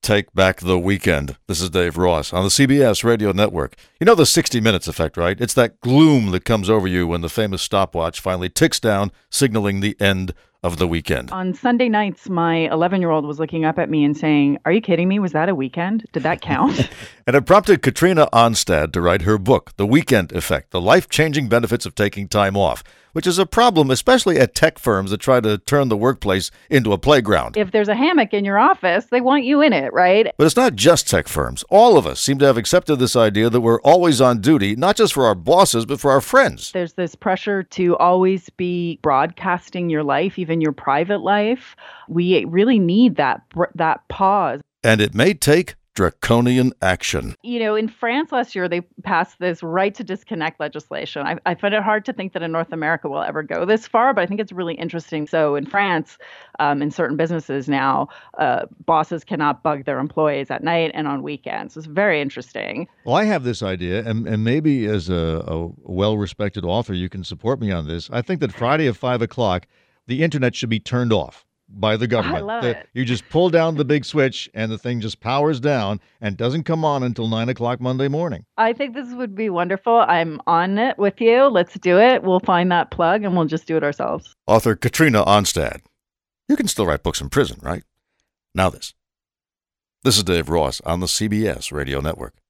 Take Back the Weekend. This is Dave Ross on the CBS Radio Network. You know the 60 Minutes effect, right? It's that gloom that comes over you when the famous stopwatch finally ticks down, signaling the end of the weekend. On Sunday nights, my 11-year-old was looking up at me and saying, "Are you kidding me? Was that a weekend? Did that count?" And it prompted Katrina Onstad to write her book, The Weekend Effect, The Life-Changing Benefits of Taking Time Off, which is a problem, especially at tech firms that try to turn the workplace into a playground. If there's a hammock in your office, they want you in it, right? But it's not just tech firms. All of us seem to have accepted this idea that we're always on duty, not just for our bosses, but for our friends. There's this pressure to always be broadcasting your life, even your private life. We really need that pause. And it may take draconian action. You know, in France last year, they passed this right to disconnect legislation. I find it hard to think that in North America we'll ever go this far, but I think it's really interesting. So in France, in certain businesses now, bosses cannot bug their employees at night and on weekends. It's very interesting. Well, I have this idea, and maybe as a well-respected author, you can support me on this. I think that Friday at 5 o'clock, the internet should be turned off by the government. I love it. You just pull down the big switch and the thing just powers down and doesn't come on until 9 o'clock Monday morning. I think this would be wonderful. I'm on it with you. Let's do it. We'll find that plug and we'll just do it ourselves. Author Katrina Onstad. You can still write books in prison, right? Now this. This is Dave Ross on the CBS Radio Network.